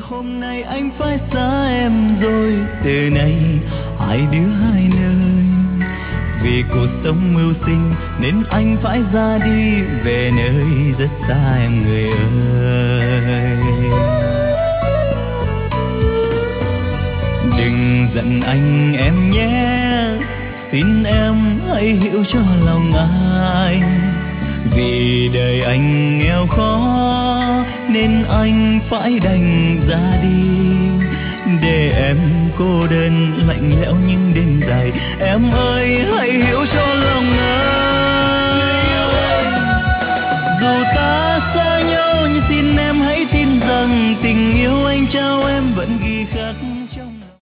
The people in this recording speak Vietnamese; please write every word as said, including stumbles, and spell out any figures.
hôm nay anh phải xa em rồi, từ nay hai đứa hai nơi. Vì cuộc sống mưu sinh nên anh phải ra đi về nơi rất xa em người ơi. Đừng giận anh em nhé, xin em hãy hiểu cho lòng anh. Vì đời anh nghèo khó nên anh phải đành ra đi, để em cô đơn lạnh lẽo những đêm dài. Em ơi